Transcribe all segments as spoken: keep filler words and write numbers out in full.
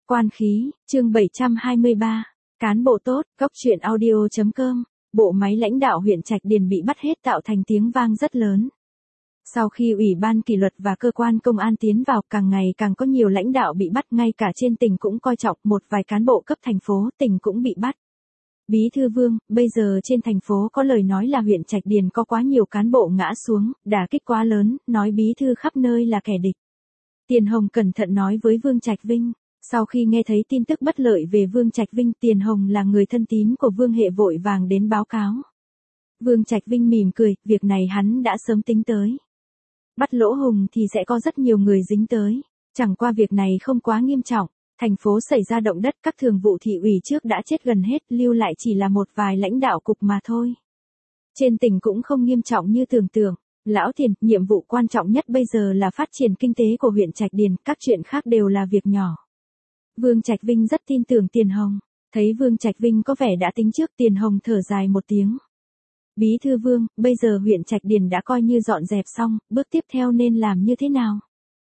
Quan khí, chương bảy trăm hai mươi ba, cán bộ tốt, góc truyện audio chấm com, bộ máy lãnh đạo huyện Trạch Điền bị bắt hết tạo thành tiếng vang rất lớn. Sau khi Ủy ban kỷ luật và cơ quan công an tiến vào, càng ngày càng có nhiều lãnh đạo bị bắt, ngay cả trên tỉnh cũng coi trọng, một vài cán bộ cấp thành phố, tỉnh cũng bị bắt. Bí thư Vương, bây giờ trên thành phố có lời nói là huyện Trạch Điền có quá nhiều cán bộ ngã xuống, đả kích quá lớn, nói bí thư khắp nơi là kẻ địch. Tiền Hồng cẩn thận nói với Vương Trạch Vinh. Sau khi nghe thấy tin tức bất lợi về Vương Trạch Vinh, Tiền Hồng là người thân tín của Vương Hệ vội vàng đến báo cáo. Vương Trạch Vinh mỉm cười, việc này hắn đã sớm tính tới. Bắt Lỗ Hùng thì sẽ có rất nhiều người dính tới, chẳng qua việc này không quá nghiêm trọng. Thành phố xảy ra động đất, các thường vụ thị ủy trước đã chết gần hết, lưu lại chỉ là một vài lãnh đạo cục mà thôi. Trên tỉnh cũng không nghiêm trọng như tưởng tượng. Lão Tiền, nhiệm vụ quan trọng nhất bây giờ là phát triển kinh tế của huyện Trạch Điền, các chuyện khác đều là việc nhỏ. Vương Trạch Vinh rất tin tưởng Tiền Hồng. Thấy Vương Trạch Vinh có vẻ đã tính trước, Tiền Hồng thở dài một tiếng. Bí thư Vương, bây giờ huyện Trạch Điền đã coi như dọn dẹp xong, bước tiếp theo nên làm như thế nào?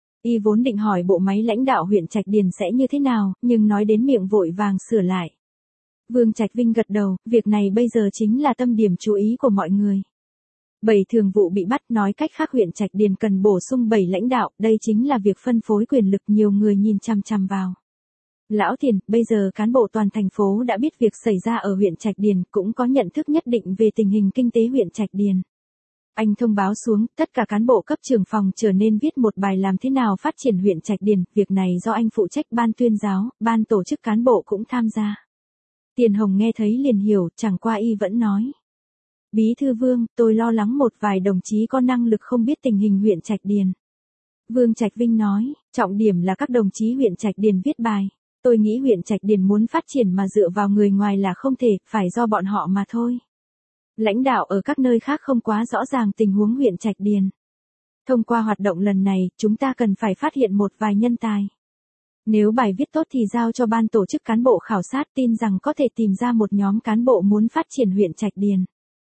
Y vốn định hỏi bộ máy lãnh đạo huyện Trạch Điền sẽ như thế nào, nhưng nói đến miệng vội vàng sửa lại. Vương Trạch Vinh gật đầu, việc này bây giờ chính là tâm điểm chú ý của mọi người. Bảy thường vụ bị bắt, nói cách khác huyện Trạch Điền cần bổ sung bảy lãnh đạo, đây chính là việc phân phối quyền lực, nhiều người nhìn chằm chằm vào. Lão Tiền, bây giờ cán bộ toàn thành phố đã biết việc xảy ra ở huyện Trạch Điền, cũng có nhận thức nhất định về tình hình kinh tế huyện Trạch Điền. Anh thông báo xuống, tất cả cán bộ cấp trưởng phòng trở nên viết một bài làm thế nào phát triển huyện Trạch Điền, việc này do anh phụ trách, ban tuyên giáo, ban tổ chức cán bộ cũng tham gia. Tiền Hồng nghe thấy liền hiểu, chẳng qua y vẫn nói. Bí thư Vương, tôi lo lắng một vài đồng chí có năng lực không biết tình hình huyện Trạch Điền. Vương Trạch Vinh nói, trọng điểm là các đồng chí huyện Trạch Điền viết bài. Tôi nghĩ huyện Trạch Điền muốn phát triển mà dựa vào người ngoài là không thể, phải do bọn họ mà thôi. Lãnh đạo ở các nơi khác không quá rõ ràng tình huống huyện Trạch Điền. Thông qua hoạt động lần này, chúng ta cần phải phát hiện một vài nhân tài. Nếu bài viết tốt thì giao cho ban tổ chức cán bộ khảo sát, tin rằng có thể tìm ra một nhóm cán bộ muốn phát triển huyện Trạch Điền.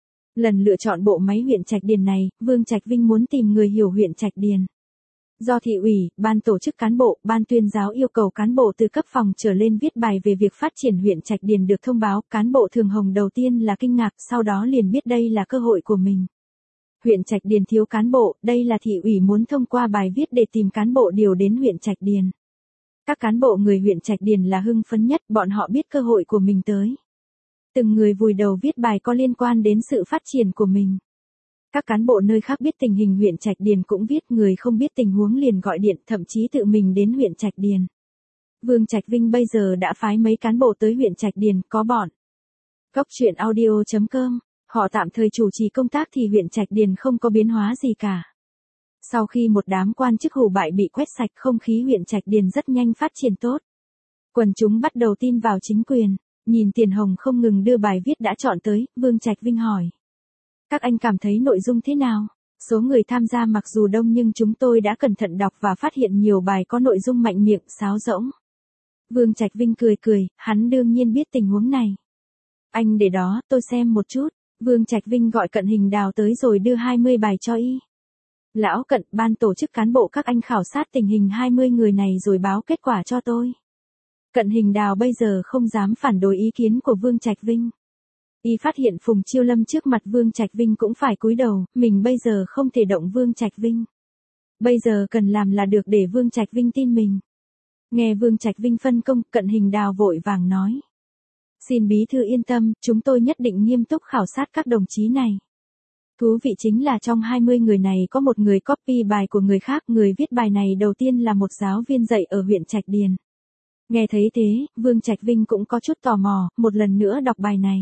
Lần lựa chọn bộ máy huyện Trạch Điền này, Vương Trạch Vinh muốn tìm người hiểu huyện Trạch Điền. Do thị ủy, ban tổ chức cán bộ, ban tuyên giáo yêu cầu cán bộ từ cấp phòng trở lên viết bài về việc phát triển huyện Trạch Điền được thông báo, cán bộ Thường Hồng đầu tiên là kinh ngạc, sau đó liền biết đây là cơ hội của mình. Huyện Trạch Điền thiếu cán bộ, đây là thị ủy muốn thông qua bài viết để tìm cán bộ điều đến huyện Trạch Điền. Các cán bộ người huyện Trạch Điền là hưng phấn nhất, bọn họ biết cơ hội của mình tới. Từng người vùi đầu viết bài có liên quan đến sự phát triển của mình. Các cán bộ nơi khác biết tình hình huyện Trạch Điền cũng viết, người không biết tình huống liền gọi điện, thậm chí tự mình đến huyện Trạch Điền. Vương Trạch Vinh bây giờ đã phái mấy cán bộ tới huyện Trạch Điền, có bọn góc truyện audio chấm com, họ tạm thời chủ trì công tác thì huyện Trạch Điền không có biến hóa gì cả. Sau khi một đám quan chức hủ bại bị quét sạch, không khí huyện Trạch Điền rất nhanh phát triển tốt. Quần chúng bắt đầu tin vào chính quyền, nhìn Tiền Hồng không ngừng đưa bài viết đã chọn tới, Vương Trạch Vinh hỏi. Các anh cảm thấy nội dung thế nào? Số người tham gia mặc dù đông nhưng chúng tôi đã cẩn thận đọc và phát hiện nhiều bài có nội dung mạnh miệng, sáo rỗng. Vương Trạch Vinh cười cười, hắn đương nhiên biết tình huống này. Anh để đó, tôi xem một chút. Vương Trạch Vinh gọi Cận Hình Đào tới rồi đưa hai mươi bài cho y. Lão Cận, ban tổ chức cán bộ các anh khảo sát tình hình hai mươi người này rồi báo kết quả cho tôi. Cận Hình Đào bây giờ không dám phản đối ý kiến của Vương Trạch Vinh. Y phát hiện Phùng Chiêu Lâm trước mặt Vương Trạch Vinh cũng phải cúi đầu, mình bây giờ không thể động Vương Trạch Vinh. Bây giờ cần làm là được để Vương Trạch Vinh tin mình. Nghe Vương Trạch Vinh phân công, Cận Hình Đào vội vàng nói. Xin bí thư yên tâm, chúng tôi nhất định nghiêm túc khảo sát các đồng chí này. Thú vị chính là trong hai mươi người này có một người copy bài của người khác, người viết bài này đầu tiên là một giáo viên dạy ở huyện Trạch Điền. Nghe thấy thế, Vương Trạch Vinh cũng có chút tò mò, một lần nữa đọc bài này.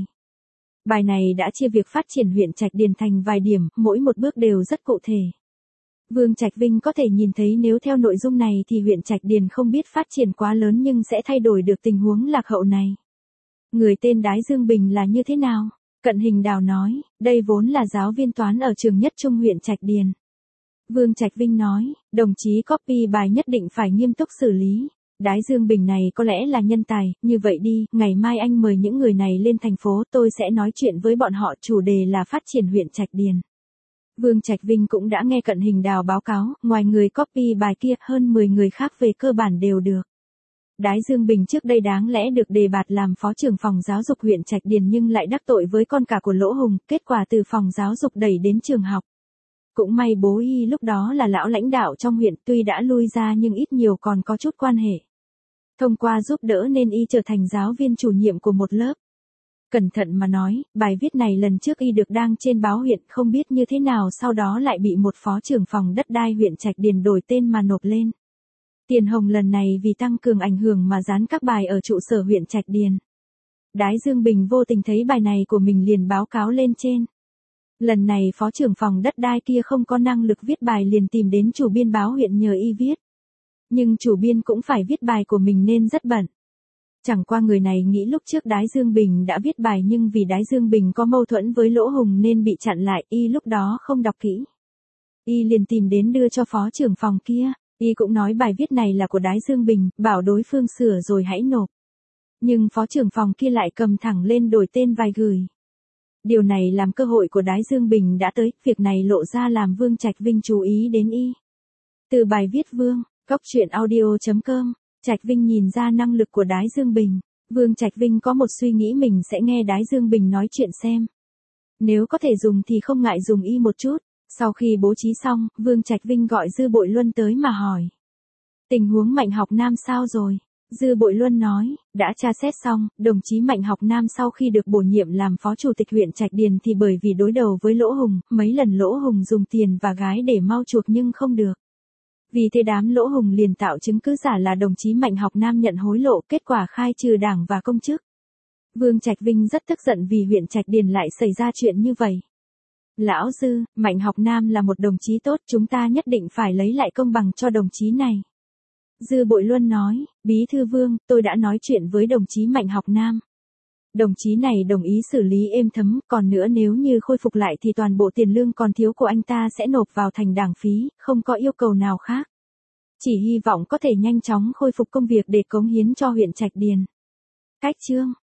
Bài này đã chia việc phát triển huyện Trạch Điền thành vài điểm, mỗi một bước đều rất cụ thể. Vương Trạch Vinh có thể nhìn thấy nếu theo nội dung này thì huyện Trạch Điền không biết phát triển quá lớn nhưng sẽ thay đổi được tình huống lạc hậu này. Người tên Đái Dương Bình là như thế nào? Cận Hình Đào nói, đây vốn là giáo viên toán ở trường Nhất Trung huyện Trạch Điền. Vương Trạch Vinh nói, đồng chí copy bài nhất định phải nghiêm túc xử lý. Đái Dương Bình này có lẽ là nhân tài, như vậy đi, ngày mai anh mời những người này lên thành phố, tôi sẽ nói chuyện với bọn họ, chủ đề là phát triển huyện Trạch Điền. Vương Trạch Vinh cũng đã nghe Cận Hình Đào báo cáo, ngoài người copy bài kia, hơn mười người khác về cơ bản đều được. Đái Dương Bình trước đây đáng lẽ được đề bạt làm phó trưởng phòng giáo dục huyện Trạch Điền nhưng lại đắc tội với con cả của Lỗ Hùng, kết quả từ phòng giáo dục đẩy đến trường học. Cũng may bố y lúc đó là lão lãnh đạo trong huyện, tuy đã lui ra nhưng ít nhiều còn có chút quan hệ. Thông qua giúp đỡ nên y trở thành giáo viên chủ nhiệm của một lớp. Cẩn thận mà nói, bài viết này lần trước y được đăng trên báo huyện, không biết như thế nào sau đó lại bị một phó trưởng phòng đất đai huyện Trạch Điền đổi tên mà nộp lên. Tiền Hồng lần này vì tăng cường ảnh hưởng mà dán các bài ở trụ sở huyện Trạch Điền. Đái Dương Bình vô tình thấy bài này của mình liền báo cáo lên trên. Lần này phó trưởng phòng đất đai kia không có năng lực viết bài liền tìm đến chủ biên báo huyện nhờ y viết. Nhưng chủ biên cũng phải viết bài của mình nên rất bận. Chẳng qua người này nghĩ lúc trước Đái Dương Bình đã viết bài nhưng vì Đái Dương Bình có mâu thuẫn với Lỗ Hùng nên bị chặn lại, y lúc đó không đọc kỹ. Y liền tìm đến đưa cho phó trưởng phòng kia, y cũng nói bài viết này là của Đái Dương Bình, bảo đối phương sửa rồi hãy nộp. Nhưng phó trưởng phòng kia lại cầm thẳng lên đổi tên vài gửi. Điều này làm cơ hội của Đái Dương Bình đã tới, việc này lộ ra làm Vương Trạch Vinh chú ý đến y. Từ bài viết Vương, cốc truyện audio chấm com, Trạch Vinh nhìn ra năng lực của Đái Dương Bình. Vương Trạch Vinh có một suy nghĩ mình sẽ nghe Đái Dương Bình nói chuyện xem. Nếu có thể dùng thì không ngại dùng y một chút. Sau khi bố trí xong, Vương Trạch Vinh gọi Dư Bội Luân tới mà hỏi. Tình huống Mạnh Học Nam sao rồi? Dư Bội Luân nói, đã tra xét xong, đồng chí Mạnh Học Nam sau khi được bổ nhiệm làm phó chủ tịch huyện Trạch Điền thì bởi vì đối đầu với Lỗ Hùng, mấy lần Lỗ Hùng dùng tiền và gái để mau chuộc nhưng không được. Vì thế đám Lỗ Hùng liền tạo chứng cứ giả là đồng chí Mạnh Học Nam nhận hối lộ, kết quả khai trừ đảng và công chức. Vương Trạch Vinh rất tức giận vì huyện Trạch Điền lại xảy ra chuyện như vậy. Lão Dư, Mạnh Học Nam là một đồng chí tốt, chúng ta nhất định phải lấy lại công bằng cho đồng chí này. Dư Bội Luân nói, Bí thư Vương, tôi đã nói chuyện với đồng chí Mạnh Học Nam. Đồng chí này đồng ý xử lý êm thấm, còn nữa nếu như khôi phục lại thì toàn bộ tiền lương còn thiếu của anh ta sẽ nộp vào thành đảng phí, không có yêu cầu nào khác. Chỉ hy vọng có thể nhanh chóng khôi phục công việc để cống hiến cho huyện Trạch Điền. Cách chương